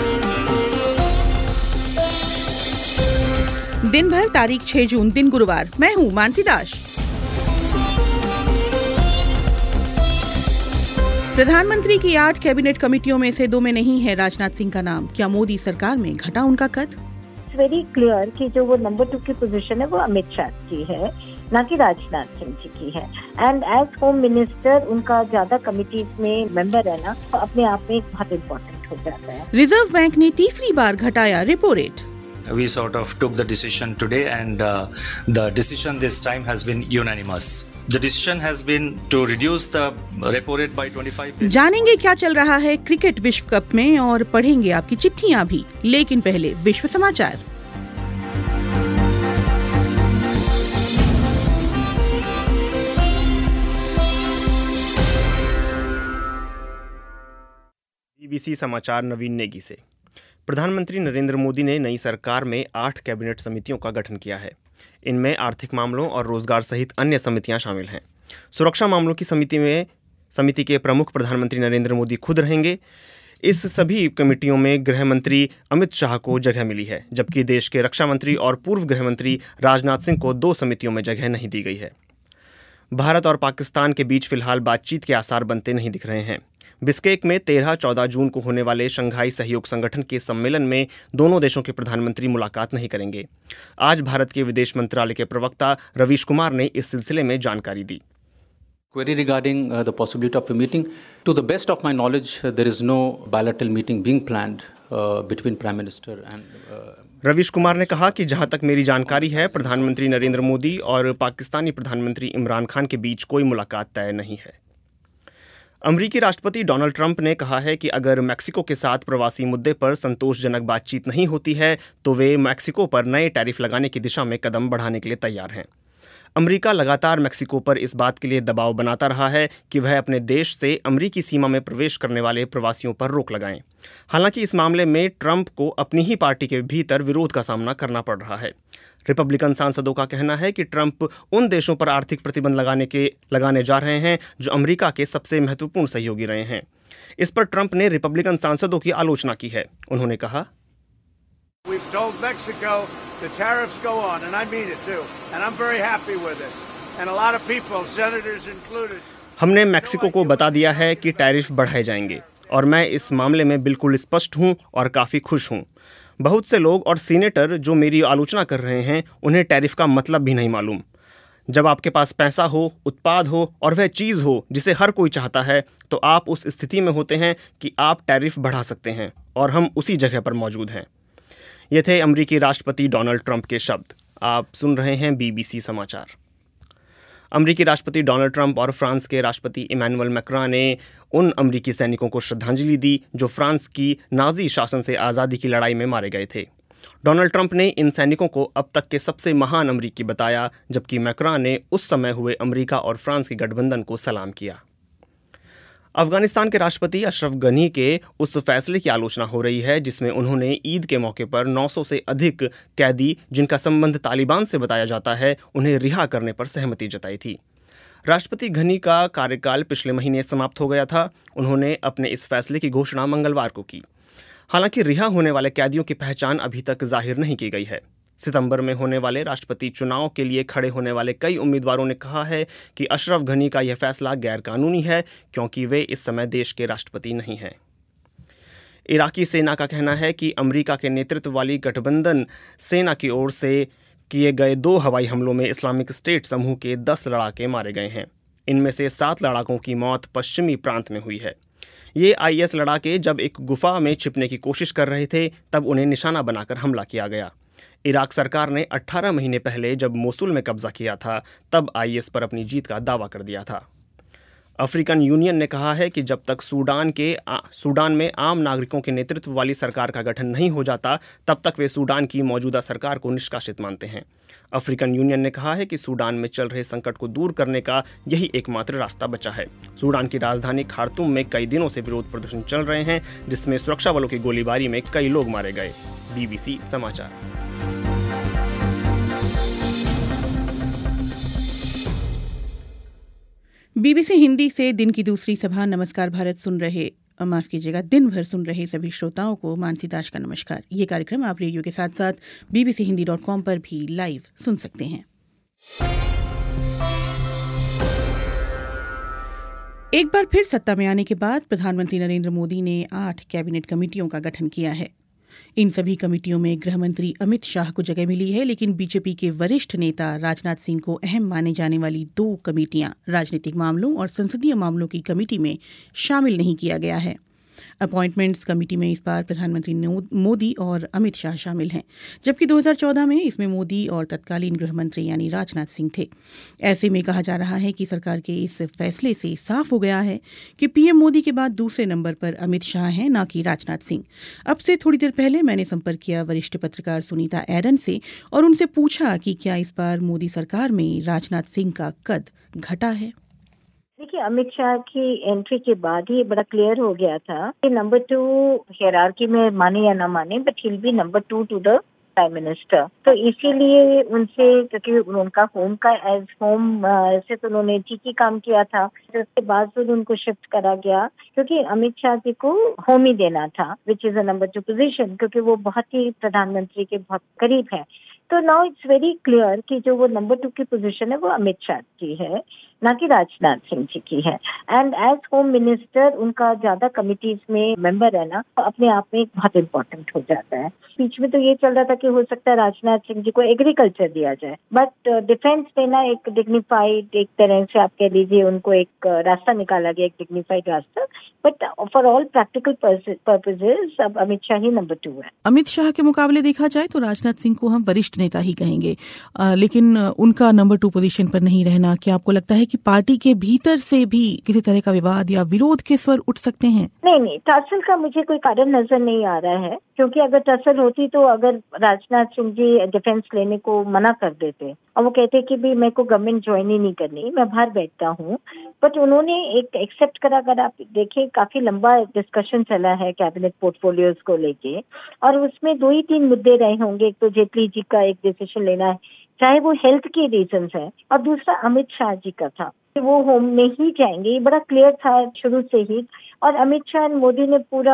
दिन भर तारीख 6 जून दिन गुरुवार। मैं हूं मानसी दास। प्रधानमंत्री की 8 कैबिनेट कमेटियों में से 2 में नहीं है राजनाथ सिंह का नाम। क्या मोदी सरकार में घटा उनका कद? वेरी क्लियर कि जो वो नंबर 2 की पोजीशन है वो अमित शाह की है, ना कि राजनाथ सिंह जी की है। एंड एज होम मिनिस्टर उनका ज्यादा कमिटीज में मेंबर रहना अपने आप में बहुत इम्पोर्टेंट हो जाता है। रिजर्व बैंक ने तीसरी बार घटाया repo rate. We sort of took the decision today and the decision this time has been unanimous. The decision has been to reduce the repo rate by 25 basis. जानेंगे क्या चल रहा है क्रिकेट विश्व कप में और पढ़ेंगे आपकी चिट्ठियां भी, लेकिन पहले विश्व समाचार। बीबीसी समाचार नवीन नेगी से। प्रधानमंत्री नरेंद्र मोदी ने नई सरकार में 8 कैबिनेट समितियों का गठन किया है। इनमें आर्थिक मामलों और रोजगार सहित अन्य समितियां शामिल हैं। सुरक्षा मामलों की समिति के प्रमुख प्रधानमंत्री नरेंद्र मोदी खुद रहेंगे। इस सभी कमेटियों में गृह मंत्री अमित शाह को जगह मिली है, जबकि देश के रक्षा मंत्री और पूर्व गृह मंत्री राजनाथ सिंह को 2 समितियों में जगह नहीं दी गई है। भारत और पाकिस्तान के बीच फिलहाल बातचीत के आसार बनते नहीं दिख रहे हैं। बिश्केक में 13-14 जून को होने वाले शंघाई सहयोग संगठन के सम्मेलन में दोनों देशों के प्रधानमंत्री मुलाकात नहीं करेंगे। आज भारत के विदेश मंत्रालय के प्रवक्ता रवीश कुमार ने इस सिलसिले में जानकारी दी। Query regarding the possibility of a meeting. To the best of my knowledge, there is no bilateral meeting being planned between Prime Minister and Ravish Kumar ने कहा कि जहां तक मेरी जानकारी है, प्रधानमंत्री नरेंद्र मोदी और पाकिस्तानी प्रधानमंत्री इमरान खान के बीच कोई मुलाकात तय नहीं है। अमेरिकी राष्ट्रपति डोनाल्ड ट्रंप ने कहा है कि अगर मैक्सिको के साथ प्रवासी मुद्दे पर संतोषजनक बातचीत नहीं होती है तो वे मैक्सिको पर नए टैरिफ लगाने की दिशा में कदम बढ़ाने के लिए तैयार हैं। अमेरिका लगातार मैक्सिको पर इस बात के लिए दबाव बनाता रहा है कि वह अपने देश से अमेरिकी सीमा में प्रवेश करने वाले प्रवासियों पर रोक लगाएं। हालांकि इस मामले में ट्रंप को अपनी ही पार्टी के भीतर विरोध का सामना करना पड़ रहा है। रिपब्लिकन सांसदों का कहना है कि ट्रंप उन देशों पर आर्थिक प्रतिबंध लगाने जा रहे हैं जो अमेरिका के सबसे महत्वपूर्ण सहयोगी रहे हैं। इस पर ट्रंप ने रिपब्लिकन सांसदों की आलोचना की है। उन्होंने कहा, We've told Mexico the tariffs go on, and I mean it too, and I'm very happy with it. And a lot of people, senators included. हमने मैक्सिको को बता दिया है कि टैरिफ बढ़ाए जाएंगे और मैं इस मामले में बिल्कुल स्पष्ट हूं और काफ़ी खुश हूं। बहुत से लोग और सीनेटर जो मेरी आलोचना कर रहे हैं, उन्हें टैरिफ का मतलब भी नहीं मालूम। जब आपके पास पैसा हो, उत्पाद हो और वह चीज़ हो जिसे हर कोई चाहता है, तो आप उस स्थिति में होते हैं कि आप टैरिफ बढ़ा सकते हैं, और हम उसी जगह पर मौजूद हैं। ये थे अमेरिकी राष्ट्रपति डोनाल्ड ट्रंप के शब्द। आप सुन रहे हैं बीबीसी समाचार। अमेरिकी राष्ट्रपति डोनाल्ड ट्रंप और फ्रांस के राष्ट्रपति इमैनुअल मैक्रॉन ने उन अमेरिकी सैनिकों को श्रद्धांजलि दी जो फ्रांस की नाजी शासन से आज़ादी की लड़ाई में मारे गए थे। डोनाल्ड ट्रंप ने इन सैनिकों को अब तक के सबसे महान अमेरिकी बताया, जबकि मैक्रॉन ने उस समय हुए अमेरिका और फ्रांस के गठबंधन को सलाम किया। अफगानिस्तान के राष्ट्रपति अशरफ गनी के उस फैसले की आलोचना हो रही है जिसमें उन्होंने ईद के मौके पर 900 से अधिक कैदी जिनका संबंध तालिबान से बताया जाता है, उन्हें रिहा करने पर सहमति जताई थी। राष्ट्रपति घनी का कार्यकाल पिछले महीने समाप्त हो गया था। उन्होंने अपने इस फैसले की घोषणा मंगलवार को की। हालांकि रिहा होने वाले कैदियों की पहचान अभी तक जाहिर नहीं की गई है। सितंबर में होने वाले राष्ट्रपति चुनाव के लिए खड़े होने वाले कई उम्मीदवारों ने कहा है कि अशरफ घनी का यह फैसला गैरकानूनी है, क्योंकि वे इस समय देश के राष्ट्रपति नहीं हैं। इराकी सेना का कहना है कि अमेरिका के नेतृत्व वाली गठबंधन सेना की ओर से किए गए 2 हवाई हमलों में इस्लामिक स्टेट समूह के 10 लड़ाके मारे गए हैं। इनमें से 7 लड़ाकों की मौत पश्चिमी प्रांत में हुई है। ये आईएस लड़ाके जब एक गुफा में छिपने की कोशिश कर रहे थे, तब उन्हें निशाना बनाकर हमला किया गया। इराक सरकार ने 18 महीने पहले जब मोसुल में कब्जा किया था, तब आईएस पर अपनी जीत का दावा कर दिया था। अफ्रीकन यूनियन ने कहा है कि जब तक सूडान में आम नागरिकों के नेतृत्व वाली सरकार का गठन नहीं हो जाता, तब तक वे सूडान की मौजूदा सरकार को निष्कासित मानते हैं। अफ्रीकन यूनियन ने कहा है कि सूडान में चल रहे संकट को दूर करने का यही एकमात्र रास्ता बचा है। सूडान की राजधानी खार्तूम में कई दिनों से विरोध प्रदर्शन चल रहे हैं, जिसमें सुरक्षा बलों की गोलीबारी में कई लोग मारे गए। बीबीसी समाचार। बीबीसी हिंदी से दिन की दूसरी सभा नमस्कार भारत सुन रहे माफ़ कीजिएगा, दिन भर सुन रहे सभी श्रोताओं को मानसी दास का नमस्कार। ये कार्यक्रम आप रेडियो के साथ साथ bbchindi.com पर भी लाइव सुन सकते हैं। एक बार फिर सत्ता में आने के बाद प्रधानमंत्री नरेंद्र मोदी ने 8 कैबिनेट कमेटियों का गठन किया है। इन सभी कमेटियों में गृह मंत्री अमित शाह को जगह मिली है, लेकिन बीजेपी के वरिष्ठ नेता राजनाथ सिंह को अहम माने जाने वाली 2 कमेटियां राजनीतिक मामलों और संसदीय मामलों की कमेटी में शामिल नहीं किया गया है। अपॉइंटमेंट्स कमेटी में इस बार प्रधानमंत्री मोदी और अमित शाह शामिल हैं, जबकि 2014 में इसमें मोदी और तत्कालीन गृह मंत्री यानी राजनाथ सिंह थे। ऐसे में कहा जा रहा है कि सरकार के इस फैसले से साफ हो गया है कि पीएम मोदी के बाद दूसरे नंबर पर अमित शाह हैं, न कि राजनाथ सिंह। अब से थोड़ी देर पहले मैंने संपर्क किया वरिष्ठ पत्रकार सुनीता एरन से और उनसे पूछा कि क्या इस बार मोदी सरकार में राजनाथ सिंह का कद घटा है। देखिए, अमित शाह की एंट्री के बाद ही बड़ा क्लियर हो गया था कि नंबर 2 हायरार्की में माने या ना माने, but he will be number 2 to the prime minister. तो इसीलिए उनसे, क्योंकि उनका होम का एज होम से तो उन्होंने ठीक ही काम किया था, फिर उसके बाद उनको शिफ्ट करा गया क्योंकि अमित शाह जी को होम ही देना था, which is a number 2 position, क्योंकि वो बहुत ही प्रधानमंत्री के बहुत करीब है। तो नाउ इट्स वेरी क्लियर कि जो वो नंबर 2 की पोजीशन है वो अमित शाह की है, ना कि राजनाथ सिंह जी की है। एंड एज होम मिनिस्टर उनका ज्यादा कमिटीज में मेंबर है ना, तो अपने आप में बहुत इम्पोर्टेंट हो जाता है। बीच में तो ये चल रहा था कि हो सकता है राजनाथ सिंह जी को एग्रीकल्चर दिया जाए, बट डिफेंस में ना एक डिग्निफाइड, एक तरह से आप कह लीजिए उनको एक रास्ता निकाला गया, एक डिग्निफाइड रास्ता, but for all practical purposes अब अमित शाह ही नंबर 2 है। अमित शाह के मुकाबले देखा जाए तो राजनाथ सिंह को हम वरिष्ठ नेता ही कहेंगे, लेकिन उनका नंबर 2 पोजीशन पर नहीं रहना, क्या आपको लगता है कि पार्टी के भीतर से भी किसी तरह का विवाद या विरोध के स्वर उठ सकते हैं? नहीं, टसल का मुझे कोई कारण नजर नहीं आ रहा है, क्योंकि अगर टसल होती तो अगर राजनाथ सिंह जी डिफेंस लेने को मना कर देते और वो कहते कि भी मेरे को गवर्नमेंट ज्वाइन ही नहीं करनी, मैं बाहर बैठता हूँ, बट उन्होंने एक एक्सेप्ट करा। अगर आप देखें, काफी लंबा डिस्कशन चला है कैबिनेट पोर्टफोलियोज को लेके, और उसमें 2 ही 3 मुद्दे रहे होंगे। एक तो जेटली जी का एक डिसीजन लेना है, चाहे वो हेल्थ के रीजंस है, और दूसरा अमित शाह जी का था कि वो होम में ही जाएंगे, ये बड़ा क्लियर था शुरू से ही। और अमित शाह और मोदी ने पूरा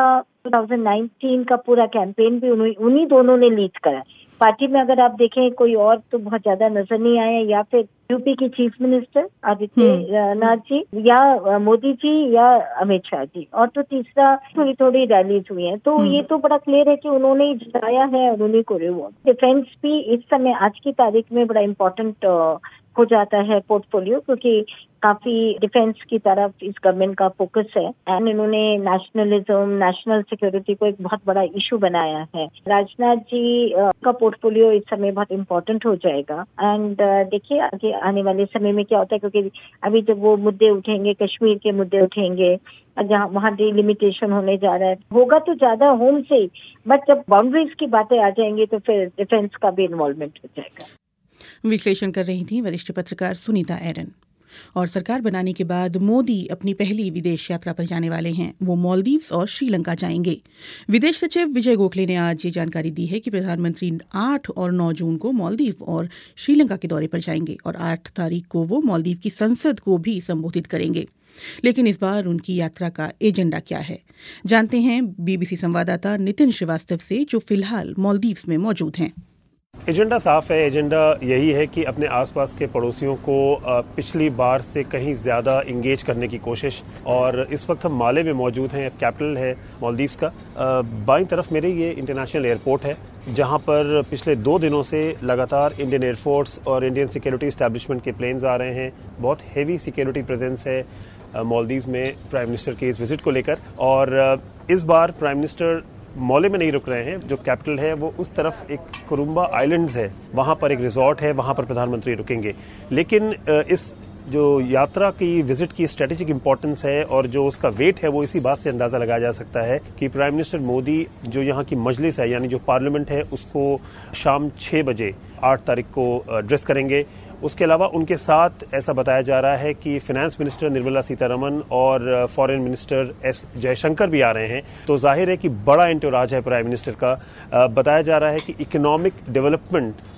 2019 का पूरा कैंपेन भी उन्हीं दोनों ने लीड करा। पार्टी में अगर आप देखें कोई और तो बहुत ज्यादा नजर नहीं आया, या फिर यूपी की chief minister Adityanath ji, या मोदी जी, या अमित शाह जी, और तो तीसरा थोड़ी रैलीज हुई हैं। तो ये तो बड़ा क्लियर है कि उन्होंने जिताया है और उन्हीं को रिवॉर्ड। डिफेंस भी इस समय आज की तारीख में बड़ा इम्पोर्टेंट हो जाता है पोर्टफोलियो, क्योंकि काफी डिफेंस की तरफ इस गवर्नमेंट का फोकस है, एंड इन्होंने नेशनलिज्म, नेशनल सिक्योरिटी को एक बहुत बड़ा इशू बनाया है। राजनाथ जी का पोर्टफोलियो इस समय बहुत इम्पोर्टेंट हो जाएगा। एंड देखिए आगे आने वाले समय में क्या होता है, क्योंकि अभी जब वो मुद्दे उठेंगे, कश्मीर के मुद्दे उठेंगे, जहाँ वहाँ डिलिमिटेशन होने जा रहा है, होगा तो ज्यादा होम से, बट जब बाउंड्रीज की बातें आ जाएंगी तो फिर डिफेंस का भी इन्वॉल्वमेंट हो जाएगा। विश्लेषण कर रही थी वरिष्ठ पत्रकार सुनीता एरन। और सरकार बनाने के बाद मोदी अपनी पहली विदेश यात्रा पर जाने वाले हैं। वो मालदीव्स और श्रीलंका जाएंगे। विदेश सचिव विजय गोखले ने आज ये जानकारी दी है कि प्रधानमंत्री 8 और 9 जून को मालदीव और श्रीलंका के दौरे पर जाएंगे और 8 तारीख को वो मालदीव की संसद को भी संबोधित करेंगे। लेकिन इस बार उनकी यात्रा का एजेंडा क्या है, जानते हैं बीबीसी संवाददाता नितिन श्रीवास्तव से, जो फिलहाल मालदीव्स में मौजूद हैं। एजेंडा साफ है। एजेंडा यही है कि अपने आसपास के पड़ोसियों को पिछली बार से कहीं ज्यादा इंगेज करने की कोशिश। और इस वक्त हम माले में मौजूद हैं, कैपिटल है मालदीव्स का। बाईं तरफ मेरे ये इंटरनेशनल एयरपोर्ट है, जहां पर पिछले 2 दिनों से लगातार इंडियन एयरफोर्स और इंडियन सिक्योरिटी एस्टैब्लिशमेंट के प्लेन्स आ रहे हैं। बहुत हेवी सिक्योरिटी प्रेजेंस है मालदीव्स में प्राइम मिनिस्टर के इस विजिट को लेकर। और इस बार प्राइम मिनिस्टर मौले में नहीं रुक रहे हैं। जो कैपिटल है वो उस तरफ एक कुरुम्बा आइलैंड्स है, वहां पर एक रिजॉर्ट है, वहां पर प्रधानमंत्री रुकेंगे। लेकिन इस जो यात्रा की विजिट की स्ट्रेटेजिक इंपॉर्टेंस है और जो उसका वेट है, वो इसी बात से अंदाजा लगाया जा सकता है कि प्राइम मिनिस्टर मोदी जो यहाँ की मजलिस है, यानी जो पार्लियामेंट है, उसको शाम 6 बजे 8 तारीख को एड्रेस करेंगे। उसके अलावा उनके साथ ऐसा बताया जा रहा है कि फाइनेंस मिनिस्टर निर्मला सीतारमण और फॉरेन मिनिस्टर एस जयशंकर भी आ रहे हैं। तो जाहिर है कि बड़ा एंटोराज है प्राइम मिनिस्टर का। बताया जा रहा है कि इकोनॉमिक डेवलपमेंट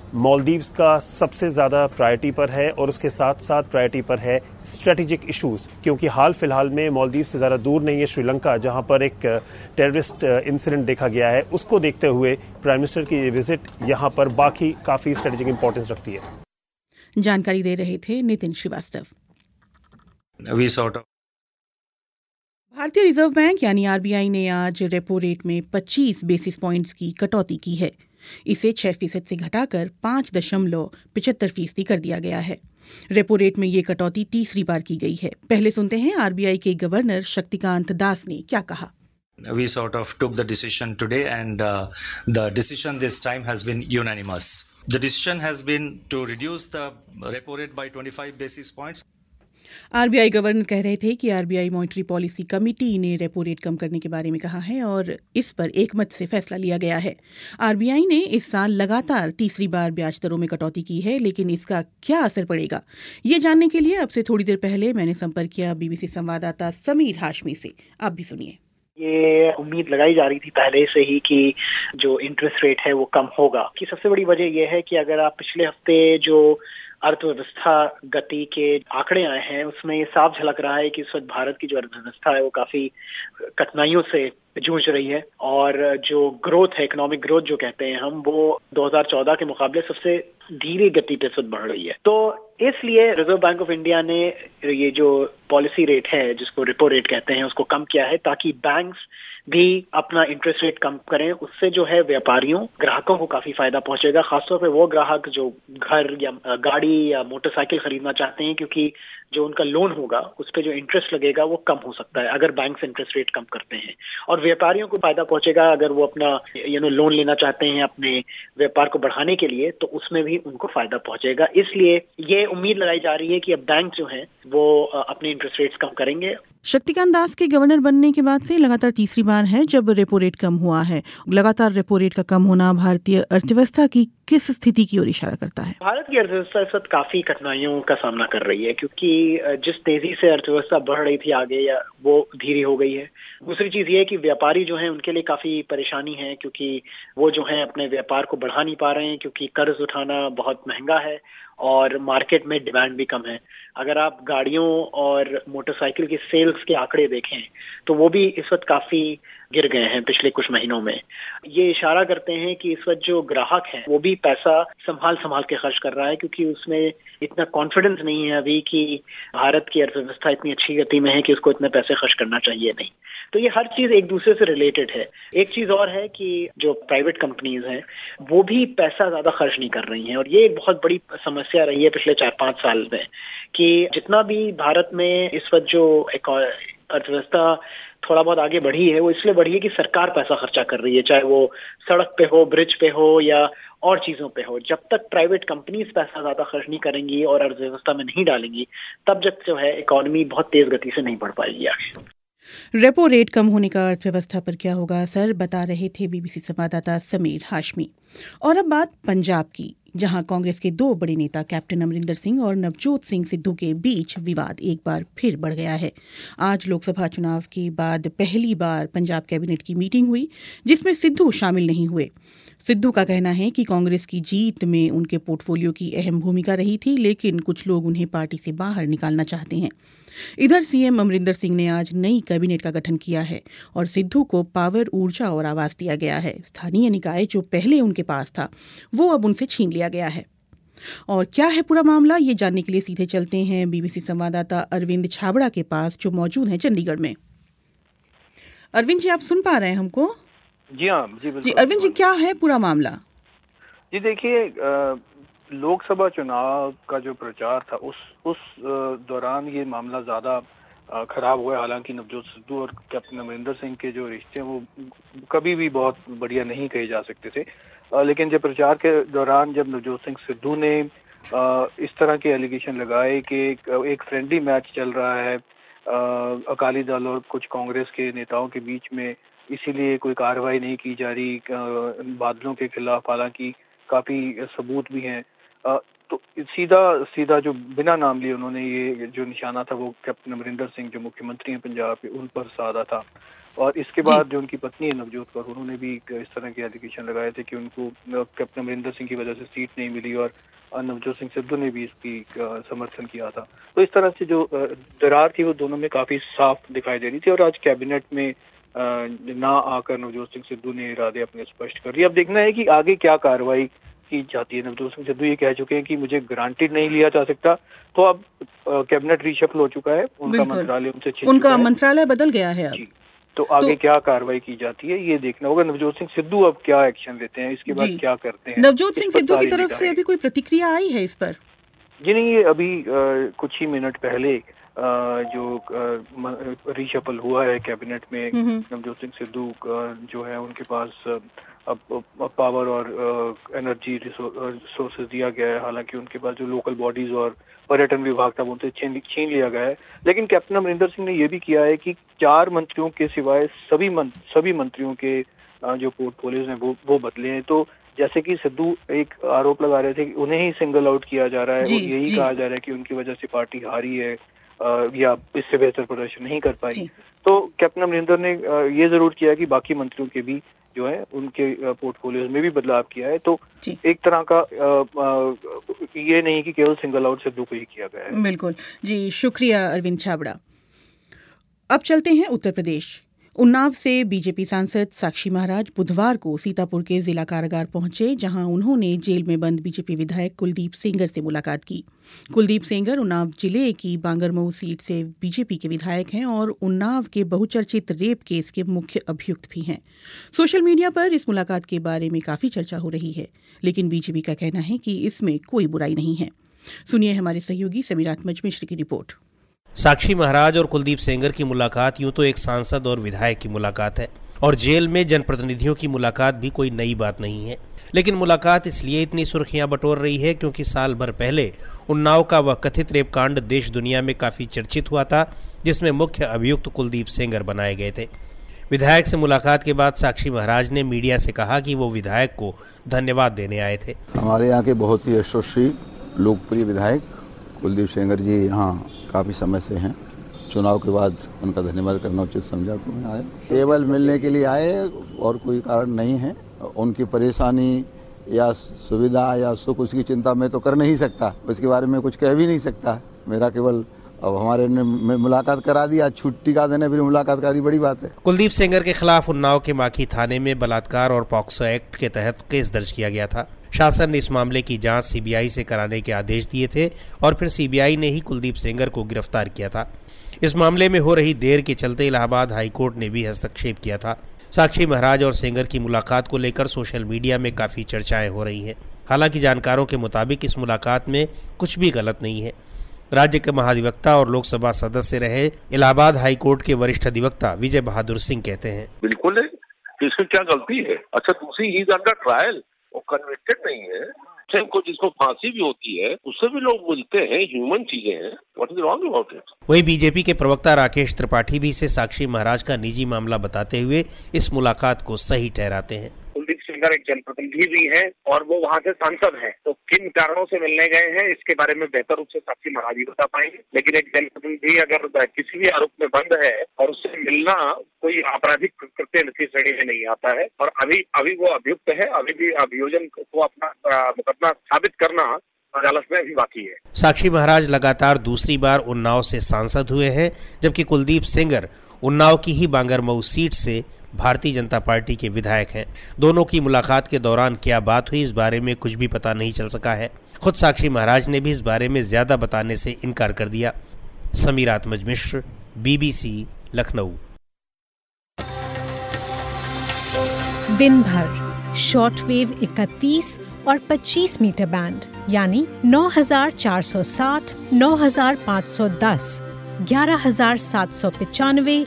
मालदीव्स का सबसे ज़्यादा प्रायोरिटी पर है और उसके साथ साथ प्रायोरिटी पर है स्ट्रेटेजिक इश्यूज, क्योंकि हाल फिलहाल में मालदीव से ज़्यादा दूर नहीं है श्रीलंका, जहां पर एक टेररिस्ट इंसिडेंट देखा गया है। उसको देखते हुए प्राइम मिनिस्टर की ये विजिट यहां पर बाकी काफ़ी स्ट्रेटेजिक इंपॉर्टेंस रखती है। जानकारी दे रहे थे नितिन श्रीवास्तव। भारतीय रिजर्व बैंक यानी आरबीआई ने आज रेपो रेट में 25 बेसिस पॉइंट्स की कटौती की है। इसे 6% से घटाकर 5.75% कर दिया गया है। रेपो रेट में ये कटौती तीसरी बार की गई है। पहले सुनते हैं आरबीआई के गवर्नर शक्तिकांत दास ने क्या कहा। We sort of took the decision today, and the decision this time has been unanimous. The decision has been to reduce the repo rate by 25 basis points. RBI governor कह रहे थे कि RBI monetary policy committee ने repo rate कम करने के बारे में कहा है और इस पर एकमत से फैसला लिया गया है। आरबीआई ने इस साल लगातार तीसरी बार ब्याज दरों में कटौती की है, लेकिन इसका क्या असर पड़ेगा, ये जानने के लिए अब से थोड़ी देर पहले मैंने संपर्क किया बीबीसी संवाददाता समीर हाशमी से। आप भी सुनिए। ये उम्मीद लगाई जा रही थी पहले से ही कि जो इंटरेस्ट रेट है वो कम होगा। कि सबसे बड़ी वजह यह है कि अगर आप पिछले हफ्ते जो अर्थव्यवस्था गति के आंकड़े आए हैं उसमें ये साफ झलक रहा है कि इस वक्त भारत की जो अर्थव्यवस्था है वो काफी कठिनाइयों से जूझ रही है और जो ग्रोथ है, इकोनॉमिक ग्रोथ जो कहते हैं हम, वो 2014 के मुकाबले सबसे धीरे गति पे इस वक्त बढ़ रही है। तो इसलिए रिजर्व बैंक ऑफ इंडिया ने ये जो पॉलिसी रेट है जिसको रेपो रेट कहते हैं उसको कम किया है ताकि बैंक्स भी अपना इंटरेस्ट रेट कम करें। उससे जो है व्यापारियों, ग्राहकों को काफी फायदा पहुंचेगा, खासतौर पे वो ग्राहक जो घर या गाड़ी या मोटरसाइकिल खरीदना चाहते हैं, क्योंकि जो उनका लोन होगा उस पे जो इंटरेस्ट लगेगा वो कम हो सकता है अगर बैंक इंटरेस्ट रेट कम करते हैं। और व्यापारियों को फायदा पहुंचेगा अगर वो अपना लोन लेना चाहते हैं अपने व्यापार को बढ़ाने के लिए, तो उसमें भी उनको फायदा पहुंचेगा। इसलिए ये उम्मीद लगाई जा रही है कि अब बैंक जो है वो अपने इंटरेस्ट रेट्स कम करेंगे। शक्तिकांत दास के गवर्नर बनने के बाद से लगातार तीसरी बार है जब रेपो रेट कम हुआ है। लगातार रेपो रेट का कम होना भारतीय अर्थव्यवस्था की किस स्थिति की ओर इशारा करता है? भारत की अर्थव्यवस्था इस वक्त काफी कठिनाइयों का सामना कर रही है, क्योंकि जिस तेजी से अर्थव्यवस्था बढ़ रही थी आगे या वो धीरे हो गई है। दूसरी चीज ये है कि व्यापारी जो हैं उनके लिए काफी परेशानी है, क्योंकि वो जो है अपने व्यापार को बढ़ा नहीं पा रहे हैं, क्योंकि कर्ज उठाना बहुत महंगा है और मार्केट में डिमांड भी कम है। अगर आप गाड़ियों और मोटरसाइकिल की सेल्स के आंकड़े देखें तो वो भी इस वक्त काफी गिर गए हैं पिछले कुछ महीनों में। ये इशारा करते हैं कि इस वक्त जो ग्राहक है वो भी पैसा संभाल के खर्च कर रहा है, क्योंकि उसमें इतना कॉन्फिडेंस नहीं है अभी कि भारत की अर्थव्यवस्था इतनी अच्छी गति में है कि उसको इतने पैसे खर्च करना चाहिए नहीं। तो ये हर चीज एक दूसरे से रिलेटेड है। एक चीज और है कि जो प्राइवेट कंपनीज हैं वो भी पैसा ज्यादा खर्च नहीं कर रही हैं, और ये एक बहुत बड़ी समस्या रही है पिछले 4-5 साल में कि जितना भी भारत में इस वक्त जो अर्थव्यवस्था थोड़ा बहुत आगे बढ़ी है वो इसलिए बढ़ी है कि सरकार पैसा खर्चा कर रही है, चाहे वो सड़क पे हो, ब्रिज पे हो या और चीजों पे हो। जब तक प्राइवेट कंपनीज पैसा ज्यादा खर्च नहीं करेंगी और अर्थव्यवस्था में नहीं डालेंगी तब जब जो है इकोनॉमी बहुत तेज गति से नहीं बढ़ पाएगी आगे। रेपो रेट कम होने का अर्थव्यवस्था पर क्या होगा असर, बता रहे थे बीबीसी संवाददाता समीर हाशमी। और अब बात पंजाब की, जहां कांग्रेस के दो बड़े नेता कैप्टन अमरिंदर सिंह और नवजोत सिंह सिद्धू के बीच विवाद एक बार फिर बढ़ गया है। आज लोकसभा चुनाव के बाद पहली बार पंजाब कैबिनेट की मीटिंग हुई जिसमें सिद्धू शामिल नहीं हुए। सिद्धू का कहना है कि कांग्रेस की जीत में उनके पोर्टफोलियो की अहम भूमिका रही थी, लेकिन कुछ लोग उन्हें पार्टी से बाहर निकालना चाहते हैं। इधर सीएम अमरिंदर सिंह ने आज नई कैबिनेट का गठन किया है और सिद्धू को पावर, ऊर्जा और आवास दिया गया है। स्थानीय निकाय जो पहले उनके पास था वो अब उनसे छीन लिया गया है। और क्या है पूरा मामला, ये जानने के लिए सीधे चलते हैं बीबीसी संवाददाता अरविंद छाबड़ा के पास जो मौजूद हैं चंडीगढ़ में। अरविंद जी, आप सुन पा रहे हैं हमको? जी हाँ, जी बिल्कुल। जी अरविंद जी, क्या है पूरा मामला? जी देखिए, लोकसभा चुनाव का जो प्रचार था उस दौरान ये मामला ज्यादा खराब हुआ। हालांकि नवजोत सिद्धू और कैप्टन अमरिंदर सिंह के जो रिश्ते हैं वो कभी भी बहुत बढ़िया नहीं कहे जा सकते थे, लेकिन जब प्रचार के दौरान जब नवजोत सिंह सिद्धू ने इस तरह के एलिगेशन लगाए कि एक फ्रेंडली मैच चल रहा है अकाली दल और कुछ कांग्रेस के नेताओं के बीच में, इसीलिए कोई कार्रवाई नहीं की जा रही बादलों के खिलाफ, हालांकि काफी सबूत भी हैं, तो सीधा जो बिना नाम लिए उन्होंने ये जो निशाना था वो कैप्टन अमरिंदर सिंह जो मुख्यमंत्री हैं पंजाब के उन पर साधा था। और इसके बाद जो उनकी पत्नी है नवजोत कौर, उन्होंने भी इस तरह के एलिगेशन लगाए थे कि उनको कैप्टन अमरिंदर सिंह की वजह से सीट नहीं मिली और नवजोत सिंह सिद्धू ने भी इसकी समर्थन किया था। तो इस तरह से जो दरार थी वो दोनों में काफी साफ दिखाई दे रही थी और आज कैबिनेट में ना आकर नवजोत सिंह सिद्धू ने इरादे अपने स्पष्ट कर दिए। अब देखना है कि आगे क्या कार्रवाई की जाती है। नवजोत सिंह सिद्धू ये कह चुके हैं कि मुझे ग्रांटेड नहीं लिया जा सकता, तो अब कैबिनेट रीशफल हो चुका है, उनका मंत्रालय उनसे छिन उनका चुका है। मंत्रालय बदल गया है अब। तो आगे क्या कार्रवाई की जाती है ये देखना होगा। नवजोत सिंह सिद्धू अब क्या एक्शन लेते हैं, इसके बाद क्या करते हैं। नवजोत सिंह सिद्धू की तरफ से अभी कोई प्रतिक्रिया आई है इस पर? जी नहीं, ये अभी कुछ ही मिनट पहले जो रीशफल हुआ है कैबिनेट में, नवजोत सिंह सिद्धू जो है उनके पास अब पावर और एनर्जी रिसोर्सेज दिया गया है। हालांकि उनके पास जो लोकल बॉडीज और पर्यटन विभाग था उनसे छीन लिया गया है। लेकिन कैप्टन अमरिंदर सिंह ने यह भी किया है कि 4 मंत्रियों के सिवाय सभी मंत्रियों के जो पोर्टफोलियोज हैं वो बदले हैं। तो जैसे कि सिद्धू एक आरोप लगा रहे थे कि उन्हें ही सिंगल आउट किया जा रहा है और यही कहा जा रहा है कि उनकी वजह से पार्टी हारी है या इससे बेहतर प्रदर्शन नहीं कर पाई। तो कैप्टन अमरिंदर ने ये जरूर किया कि बाकी मंत्रियों के भी जो है उनके पोर्टफोलियोज में भी बदलाव किया है। तो एक तरह का ये नहीं कि केवल सिंगल आउट सिद्धू को ही किया गया है। बिल्कुल जी, शुक्रिया अरविंद छाबड़ा। अब चलते हैं उत्तर प्रदेश। उन्नाव से बीजेपी सांसद साक्षी महाराज बुधवार को सीतापुर के जिला कारागार पहुंचे, जहां उन्होंने जेल में बंद बीजेपी विधायक कुलदीप सेंगर से मुलाकात की। कुलदीप सेंगर उन्नाव जिले की बांगरमऊ सीट से बीजेपी के विधायक हैं और उन्नाव के बहुचर्चित रेप केस के मुख्य अभियुक्त भी हैं। सोशल मीडिया पर इस मुलाकात के बारे में काफी चर्चा हो रही है, लेकिन बीजेपी का कहना है कि इसमें कोई बुराई नहीं है। सुनिए हमारे सहयोगी समीरात मजमिश्र की रिपोर्ट। साक्षी महाराज और कुलदीप सेंगर की मुलाकात यूं तो एक सांसद और विधायक की मुलाकात है और जेल में जनप्रतिनिधियों की मुलाकात भी कोई नई बात नहीं है। लेकिन मुलाकात इसलिए इतनी सुर्खियां बटोर रही है क्योंकि साल भर पहले उन्नाव का वह कथित रेप कांड देश दुनिया में काफी चर्चित हुआ था, जिसमें मुख्य अभियुक्त कुलदीप सेंगर बनाए गए थे। विधायक से मुलाकात के बाद साक्षी महाराज ने मीडिया से कहा कि वो विधायक को धन्यवाद देने आए थे। हमारे यहाँ के बहुत ही यशस्वी लोकप्रिय विधायक कुलदीप सेंगर जी यहाँ काफ़ी समय से हैं। चुनाव के बाद उनका धन्यवाद करना उचित समझा तो मैं आया। केवल मिलने के लिए आए और कोई कारण नहीं है। उनकी परेशानी या सुविधा या सुख उसकी चिंता मैं तो कर नहीं सकता, उसके बारे में कुछ कह भी नहीं सकता। मेरा केवल अब हमारे ने मुलाकात करा दी, आज छुट्टी का देने फिर मुलाकात करी, बड़ी बात है। कुलदीप सेंगर के खिलाफ उन्नाव के माखी थाने में बलात्कार और पॉक्सो एक्ट के तहत केस दर्ज किया गया था। शासन ने इस मामले की जांच सीबीआई से कराने के आदेश दिए थे और फिर सीबीआई ने ही कुलदीप सेंगर को गिरफ्तार किया था। इस मामले में हो रही देर के चलते इलाहाबाद हाईकोर्ट ने भी हस्तक्षेप किया था। साक्षी महाराज और सेंगर की मुलाकात को लेकर सोशल मीडिया में काफी चर्चाएं हो रही हैं। हालांकि जानकारों के मुताबिक इस मुलाकात में कुछ भी गलत नहीं है। राज्य के महाधिवक्ता और लोकसभा सदस्य रहे इलाहाबाद हाईकोर्ट के वरिष्ठ अधिवक्ता विजय बहादुर सिंह कहते हैं, बिल्कुल है, इसमें क्या गलती है। अच्छा, दूसरी ही अंडर ट्रायल, वो कन्विक्टेड नहीं है। को जिसको फांसी भी होती है उससे भी लोग मिलते हैं, ह्यूमन चीजें हैं। What is wrong about it. वही बीजेपी के प्रवक्ता राकेश त्रिपाठी भी इसे साक्षी महाराज का निजी मामला बताते हुए इस मुलाकात को सही ठहराते हैं। कुलदीप सेंगर एक जनप्रतिनिधि भी है और वो वहाँ से सांसद है, तो किन कारणों से मिलने गए हैं इसके बारे में बेहतर रूप से साक्षी महाराज ही बता पाएंगे। लेकिन एक जनप्रतिनिधि अगर किसी भी आरोप में बंद है और उससे मिलना कोई आपराधिक कृत्य की श्रेणी में नहीं आता है और अभी वो अभियुक्त है, अभी भी अभियोजन को अपना मुकदमा साबित करना अदालत में अभी बाकी है। साक्षी महाराज लगातार दूसरी बार उन्नाव से सांसद हुए हैं, जबकि कुलदीप सेंगर उन्नाव की ही बांगरमऊ सीट से भारतीय जनता पार्टी के विधायक हैं। दोनों की मुलाकात के दौरान क्या बात हुई इस बारे में कुछ भी पता नहीं चल सका है। खुद साक्षी महाराज ने भी इस बारे में ज्यादा बताने से इनकार कर दिया। समीरात मजमिश्र, BBC, लखनऊ। दिन भर शॉर्टवेव 31 और 25 मीटर बैंड यानी 9460, 9510, 11795,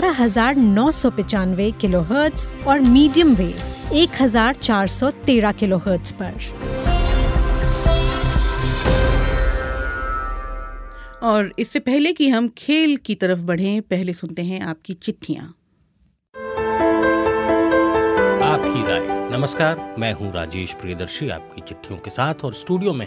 11995 किलोहर्ट्ज और मीडियम वेव 1413 किलोहर्ट्ज पर। और इससे पहले कि हम खेल की तरफ बढ़ें, पहले सुनते हैं आपकी चिट्ठियां। आपकी राय। नमस्कार, मैं हूं राजेश प्रियदर्शी आपकी चिट्ठियों के साथ और स्टूडियो में हैं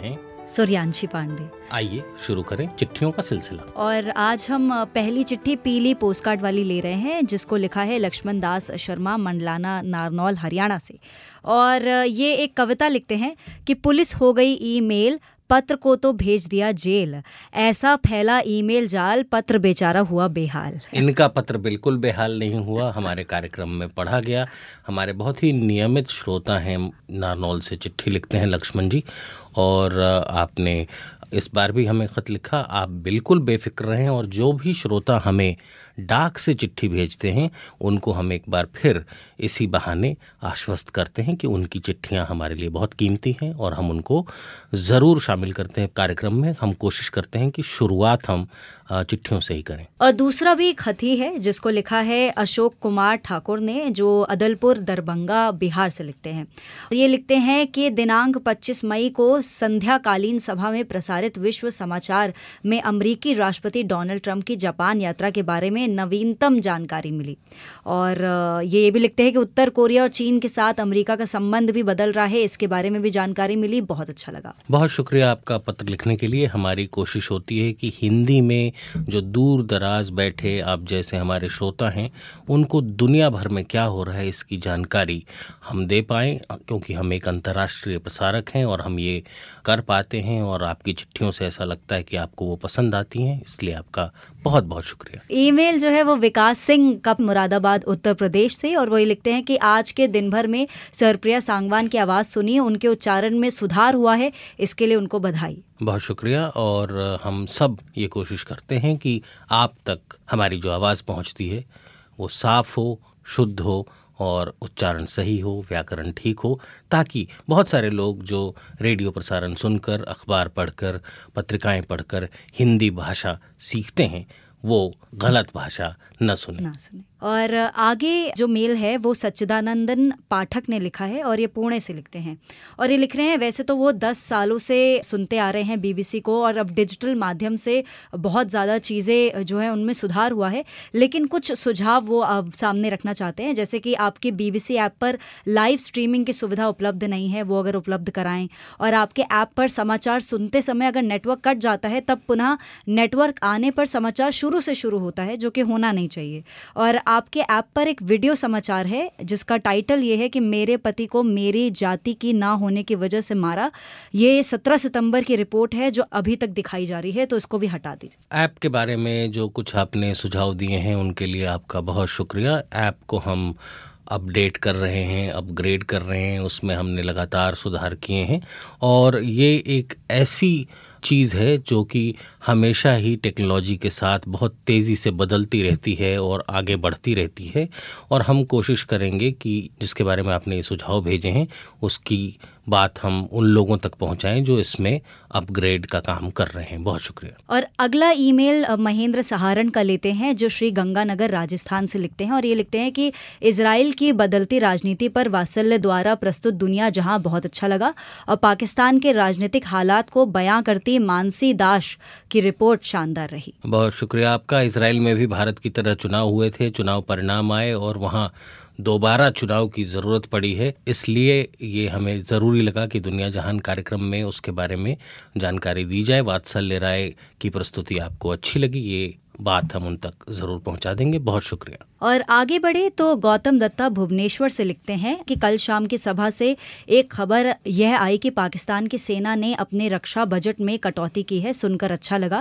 सूर्यांशी पांडे। आइए शुरू करें चिट्ठियों का सिलसिला। और आज हम पहली चिट्ठी पीली पोस्टकार्ड वाली ले रहे हैं, जिसको लिखा है लक्ष्मण दास शर्मा, मंडलाना, नारनौल, हरियाणा से। और ये एक कविता लिखते हैं कि पुलिस हो गई ईमेल, पत्र को तो भेज दिया जेल, ऐसा फैला ईमेल जाल, पत्र बेचारा हुआ बेहाल। इनका पत्र बिल्कुल बेहाल नहीं हुआ, हमारे कार्यक्रम में पढ़ा गया। हमारे बहुत ही नियमित श्रोता हैं, नारनौल से चिट्ठी लिखते हैं लक्ष्मण जी, और आपने इस बार भी हमें ख़त लिखा। आप बिल्कुल बेफिक्र रहें, और जो भी श्रोता हमें डाक से चिट्ठी भेजते हैं उनको हम एक बार फिर इसी बहाने आश्वस्त करते हैं कि उनकी चिट्ठियां हमारे लिए बहुत कीमती हैं और हम उनको ज़रूर शामिल करते हैं कार्यक्रम में। हम कोशिश करते हैं कि शुरुआत हम चिट्ठियों से ही करें। और दूसरा भी खत ही है, जिसको लिखा है अशोक कुमार ठाकुर ने, जो अदलपुर दरभंगा बिहार से लिखते हैं। ये लिखते हैं कि दिनांक 25 मई को संध्याकालीन सभा में प्रसारित विश्व समाचार में अमेरिकी राष्ट्रपति डोनाल्ड ट्रंप की जापान यात्रा के बारे में नवीनतम जानकारी मिली। और ये भी लिखते हैं कि उत्तर कोरिया और चीन के साथ अमेरिका का संबंध भी बदल रहा है, इसके बारे में भी जानकारी मिली। बहुत अच्छा लगा। बहुत शुक्रिया आपका पत्र लिखने के लिए। हमारी कोशिश होती है कि हिंदी में जो दूर दराज बैठे आप जैसे हमारे श्रोता हैं उनको दुनिया भर में क्या हो रहा है इसकी जानकारी हम दे पाएँ, क्योंकि हम एक अंतर्राष्ट्रीय प्रसारक हैं और हम ये कर पाते हैं। और आपकी चिट्ठियों से ऐसा लगता है कि आपको वो पसंद आती हैं, इसलिए आपका बहुत बहुत शुक्रिया। ईमेल जो है वो विकास सिंह का मुरादाबाद उत्तर प्रदेश से, और वही लिखते हैं कि आज के दिन भर में सरप्रिया सांगवान की आवाज़ सुनी, उनके उच्चारण में सुधार हुआ है, इसके लिए उनको बधाई। बहुत शुक्रिया। और हम सब ये कोशिश करते हैं कि आप तक हमारी जो आवाज़ पहुंचती है वो साफ हो, शुद्ध हो और उच्चारण सही हो, व्याकरण ठीक हो, ताकि बहुत सारे लोग जो रेडियो प्रसारण सुनकर, अखबार पढ़कर, पत्रिकाएं पढ़कर हिंदी भाषा सीखते हैं वो गलत भाषा न सुने। और आगे जो मेल है वो सच्चिदानंदन पाठक ने लिखा है, और ये पुणे से लिखते हैं। और ये लिख रहे हैं, वैसे तो वो 10 सालों से सुनते आ रहे हैं बीबीसी को, और अब डिजिटल माध्यम से बहुत ज़्यादा चीज़ें जो है उनमें सुधार हुआ है, लेकिन कुछ सुझाव वो अब सामने रखना चाहते हैं। जैसे कि आपके बीबीसी ऐप पर लाइव स्ट्रीमिंग की सुविधा उपलब्ध नहीं है, वो अगर उपलब्ध कराएं। और आपके ऐप पर समाचार सुनते समय अगर नेटवर्क कट जाता है तब पुनः नेटवर्क आने पर समाचार शुरू से शुरू होता है, जो कि होना नहीं चाहिए। और आपके ऐप पर एक वीडियो समाचार है जिसका टाइटल ये है कि मेरे पति को मेरी जाति की ना होने की वजह से मारा। ये 17 सितंबर की रिपोर्ट है जो अभी तक दिखाई जा रही है, तो इसको भी हटा दीजिए। ऐप के बारे में जो कुछ आपने सुझाव दिए हैं उनके लिए आपका बहुत शुक्रिया। ऐप को हम अपडेट कर रहे हैं, अपग्रेड कर रहे हैं, उसमें हमने लगातार सुधार किए हैं। और ये एक ऐसी चीज़ है जो कि हमेशा ही टेक्नोलॉजी के साथ बहुत तेज़ी से बदलती रहती है और आगे बढ़ती रहती है। और हम कोशिश करेंगे कि जिसके बारे में आपने ये सुझाव भेजे हैं उसकी बात हम उन लोगों तक पहुंचाएं जो इसमें अपग्रेड का काम कर रहे हैं। बहुत शुक्रिया। और अगला ईमेल महेंद्र सहारण का लेते हैं, जो श्री गंगानगर राजस्थान से लिखते हैं। और ये लिखते हैं कि इजराइल की बदलती राजनीति पर वात्सल्य द्वारा प्रस्तुत दुनिया जहां बहुत अच्छा लगा, और पाकिस्तान के राजनीतिक हालात को बयां करती मानसी दास की रिपोर्ट शानदार रही। बहुत शुक्रिया आपका। इजराइल में भी भारत की तरह चुनाव हुए थे, चुनाव परिणाम आए और वहाँ दोबारा चुनाव की ज़रूरत पड़ी है, इसलिए ये हमें ज़रूरी लगा कि दुनिया जहान कार्यक्रम में उसके बारे में जानकारी दी जाए। वात्सल्य राय की प्रस्तुति आपको अच्छी लगी, ये बात हम उन तक ज़रूर पहुंचा देंगे। बहुत शुक्रिया। और आगे बढ़े तो गौतम दत्ता भुवनेश्वर से लिखते हैं कि कल शाम की सभा से एक खबर यह आई कि पाकिस्तान की सेना ने अपने रक्षा बजट में कटौती की है, सुनकर अच्छा लगा।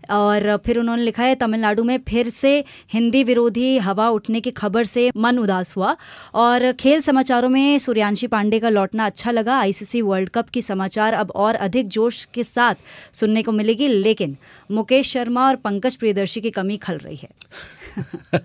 और फिर उन्होंने लिखा है, तमिलनाडु में फिर से हिंदी विरोधी हवा उठने की खबर से मन उदास हुआ। और खेल समाचारों में सूर्यांशी पांडे का लौटना अच्छा लगा। आईसीसी वर्ल्ड कप की समाचार अब और अधिक जोश के साथ सुनने को मिलेगी, लेकिन मुकेश शर्मा और पंकज प्रियदर्शी की कमी खल रही है।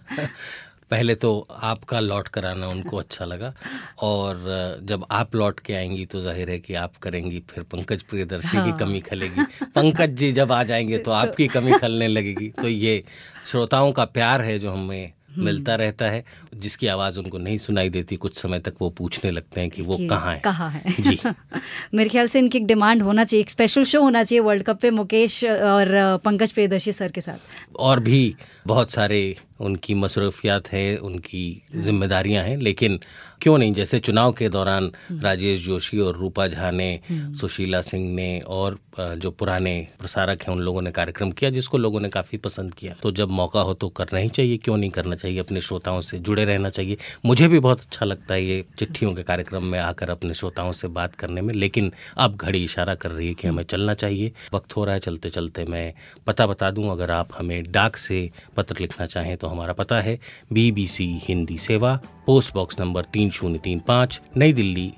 पहले तो आपका लौट कर आना उनको अच्छा लगा, और जब आप लौट के आएंगी तो जाहिर है कि आप करेंगी, फिर पंकज प्रियदर्शी की कमी खलेगी। पंकज जी जब आ जाएंगे तो आपकी कमी खलने लगेगी। तो ये श्रोताओं का प्यार है जो हमें मिलता रहता है। जिसकी आवाज़ उनको नहीं सुनाई देती, कुछ समय तक वो पूछने लगते हैं कि वो कहाँ है जी। मेरे ख्याल से इनकी एक डिमांड होना चाहिए, एक स्पेशल शो होना चाहिए वर्ल्ड कप पे मुकेश और पंकज प्रियदर्शी सर के साथ। और भी बहुत सारे उनकी मसरूफियात है, उनकी जिम्मेदारियां हैं, लेकिन क्यों नहीं, जैसे चुनाव के दौरान राजेश जोशी और रूपा झा ने, सुशीला सिंह ने और जो पुराने प्रसारक हैं उन लोगों ने कार्यक्रम किया जिसको लोगों ने काफ़ी पसंद किया। तो जब मौका हो तो करना ही चाहिए, क्यों नहीं करना चाहिए, अपने श्रोताओं से जुड़े रहना चाहिए। मुझे भी बहुत अच्छा लगता है ये चिट्ठियों के कार्यक्रम में आकर अपने श्रोताओं से बात करने में, लेकिन अब घड़ी इशारा कर रही है कि हमें चलना चाहिए, वक्त हो रहा है। चलते चलते मैं पता बता दूं, अगर आप हमें डाक से पत्र लिखना चाहें तो हमारा पता है BBC हिंदी सेवा, पोस्ट बॉक्स नंबर 3035, नई दिल्ली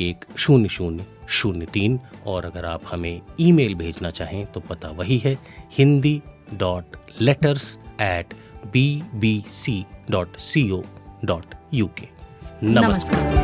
110003। और अगर आप हमें ईमेल भेजना चाहें तो पता वही है, hindi.letters@bbc.co.uk। नमस्कार।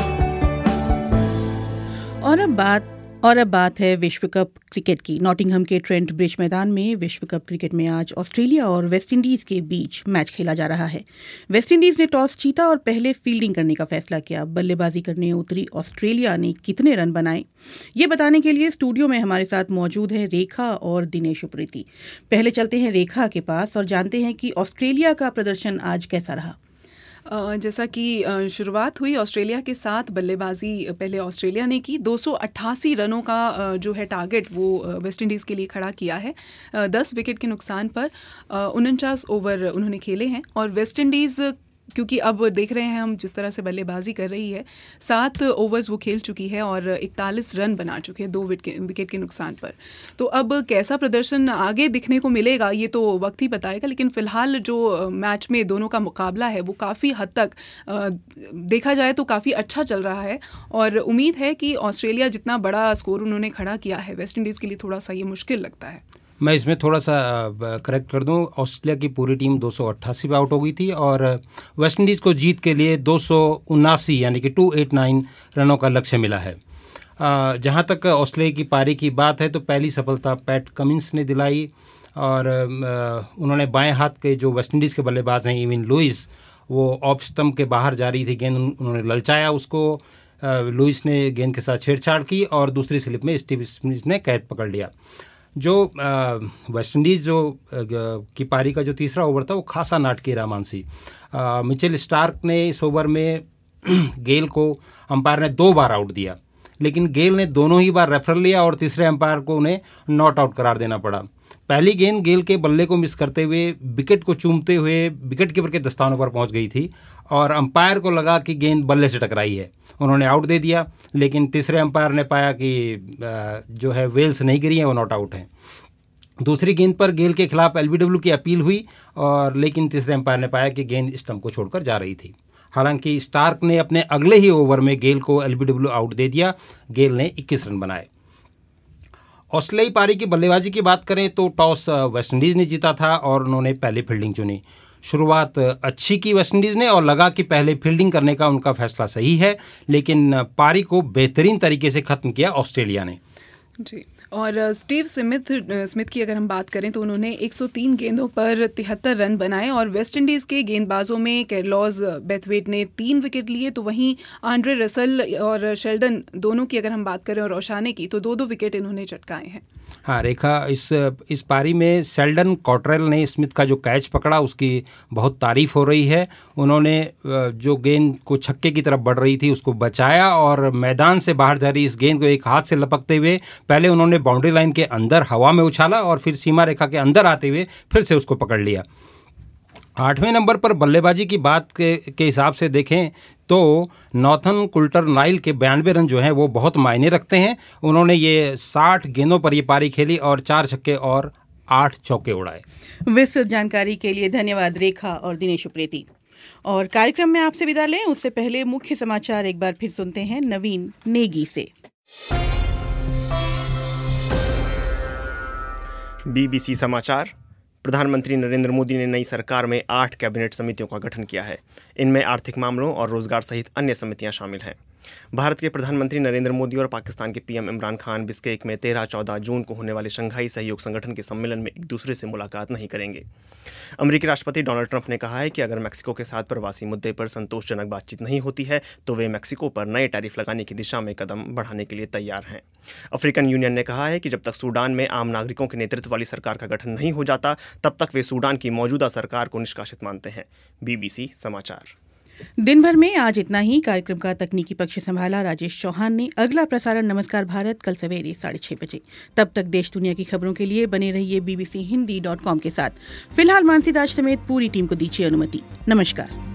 और अब बात है विश्व कप क्रिकेट की। नॉटिंघम के ट्रेंट ब्रिज मैदान में विश्व कप क्रिकेट में आज ऑस्ट्रेलिया और वेस्टइंडीज के बीच मैच खेला जा रहा है। वेस्टइंडीज ने टॉस जीता और पहले फील्डिंग करने का फैसला किया। बल्लेबाजी करने उतरी ऑस्ट्रेलिया ने कितने रन बनाए, ये बताने के लिए स्टूडियो में हमारे साथ मौजूद हैं रेखा और दिनेश उप्रेती। पहले चलते हैं रेखा के पास और जानते हैं कि ऑस्ट्रेलिया का प्रदर्शन आज कैसा रहा। जैसा कि शुरुआत हुई ऑस्ट्रेलिया के साथ, बल्लेबाजी पहले ऑस्ट्रेलिया ने की। 288 रनों का जो है टारगेट वो वेस्ट इंडीज़ के लिए खड़ा किया है। 10 विकेट के नुकसान पर 49 ओवर उन्होंने खेले हैं। और वेस्ट इंडीज़, क्योंकि अब देख रहे हैं हम जिस तरह से बल्लेबाजी कर रही है, 7 ओवर्स वो खेल चुकी है और 41 रन बना चुके हैं 2 विकेट के नुकसान पर। तो अब कैसा प्रदर्शन आगे दिखने को मिलेगा ये तो वक्त ही बताएगा, लेकिन फ़िलहाल जो मैच में दोनों का मुकाबला है वो काफ़ी हद तक देखा जाए तो काफ़ी अच्छा चल रहा है। और उम्मीद है कि ऑस्ट्रेलिया जितना बड़ा स्कोर उन्होंने खड़ा किया है, वेस्ट इंडीज़ के लिए थोड़ा सा ये मुश्किल लगता है। मैं इसमें थोड़ा सा करेक्ट कर दूं, ऑस्ट्रेलिया की पूरी टीम 288 पे आउट हो गई थी और वेस्ट इंडीज़ को जीत के लिए 279 यानी कि 289 रनों का लक्ष्य मिला है। जहां तक ऑस्ट्रेलिया की पारी की बात है तो पहली सफलता पैट कमिंस ने दिलाई और उन्होंने बाएं हाथ के जो वेस्ट इंडीज़ के बल्लेबाज हैं इविन लुइस, वो ऑफ स्टंप के बाहर जा रही थी गेंद, उन्होंने ललचाया उसको, लुइस ने गेंद के साथ छेड़छाड़ की और दूसरी स्लिप में स्टीव स्मिथ ने कैच पकड़ लिया। जो वेस्ट इंडीज़ जो की पारी का जो तीसरा ओवर था वो खासा नाटकीय रहा मानसी। मिचेल स्टार्क ने इस ओवर में गेल को अंपायर ने 2 बार आउट दिया, लेकिन गेल ने दोनों ही बार रेफरल लिया और तीसरे अंपायर को उन्हें नॉट आउट करार देना पड़ा। पहली गेंद गेल के बल्ले को मिस करते हुए विकेट को चूमते हुए विकेट कीपर के दस्तानों पर पहुंच गई थी और अंपायर को लगा कि गेंद बल्ले से टकराई है, उन्होंने आउट दे दिया। लेकिन तीसरे अंपायर ने पाया कि जो है वेल्स नहीं गिरी है, वो नॉट आउट है। दूसरी गेंद पर गेल के खिलाफ LBW की अपील हुई और लेकिन तीसरे अंपायर ने पाया कि गेंद स्टंप को छोड़कर जा रही थी। हालांकि स्टार्क ने अपने अगले ही ओवर में गेल को LBW आउट दे दिया। गेल ने 21 रन बनाए। ऑस्ट्रेलियाई पारी की बल्लेबाजी की बात करें तो टॉस वेस्टइंडीज़ ने जीता था और उन्होंने पहले फील्डिंग चुनी। शुरुआत अच्छी की वेस्टइंडीज़ ने और लगा कि पहले फील्डिंग करने का उनका फैसला सही है, लेकिन पारी को बेहतरीन तरीके से ख़त्म किया ऑस्ट्रेलिया ने। जी, और स्टीव स्मिथ की अगर हम बात करें तो उन्होंने 103 गेंदों पर 73 रन बनाए और वेस्ट इंडीज़ के गेंदबाजों में कैरलोस बेथवेट ने 3 विकेट लिए, तो वहीं आंड्रे रसल और शेल्डन दोनों की अगर हम बात करें और ओशाने की तो 2-2 विकेट इन्होंने चटकाए हैं। हाँ रेखा, इस पारी में शेल्डन कॉटरेल ने स्मिथ का जो कैच पकड़ा उसकी बहुत तारीफ़ हो रही है। उन्होंने जो गेंद को छक्के की तरफ बढ़ रही थी उसको बचाया और मैदान से बाहर जा रही इस गेंद को एक हाथ से लपकते हुए पहले उन्होंने बाउंड्री लाइन के अंदर हवा में उछाला और फिर सीमा रेखा के अंदर आते हुए फिर से उसको पकड़ लिया। 8वें नंबर पर बल्लेबाजी की बात के हिसाब से देखें तो नॉर्थन कुल्टर नाइल के 92 रन जो हैं वो बहुत मायने रखते हैं। उन्होंने ये 60 गेंदों पर ये पारी खेली और 4 छक्के और 8 चौके उड़ाए। विस्तृत जानकारी के लिए धन्यवाद रेखा और दिनेश उप्रेती। और कार्यक्रम में आपसे विदा लें उससे पहले मुख्य समाचार एक बार फिर सुनते हैं नवीन नेगी से। BBC समाचार। प्रधानमंत्री नरेंद्र मोदी ने नई सरकार में 8 कैबिनेट समितियों का गठन किया है। इनमें आर्थिक मामलों और रोजगार सहित अन्य समितियां शामिल हैं। भारत के प्रधानमंत्री नरेंद्र मोदी और पाकिस्तान के पीएम इमरान खान बिश्केक में 13-14 जून को होने वाले शंघाई सहयोग संगठन के सम्मेलन में एक दूसरे से मुलाकात नहीं करेंगे। अमेरिकी राष्ट्रपति डोनाल्ड ट्रंप ने कहा है कि अगर मेक्सिको के साथ प्रवासी मुद्दे पर संतोषजनक बातचीत नहीं होती है तो वे मेक्सिको पर नए टैरिफ लगाने की दिशा में कदम बढ़ाने के लिए तैयार हैं। अफ्रीकन यूनियन ने कहा है कि जब तक सूडान में आम नागरिकों के नेतृत्व वाली सरकार का गठन नहीं हो जाता तब तक वे सूडान की मौजूदा सरकार को निष्कासित मानते हैं। BBC समाचार। दिन भर में आज इतना ही। कार्यक्रम का तकनीकी पक्ष संभाला राजेश चौहान ने। अगला प्रसारण नमस्कार भारत कल सवेरे 6:30 बजे। तब तक देश दुनिया की खबरों के लिए बने रहिए bbchindi.com के साथ। फिलहाल मानसी दास समेत पूरी टीम को दीजिए अनुमति। नमस्कार।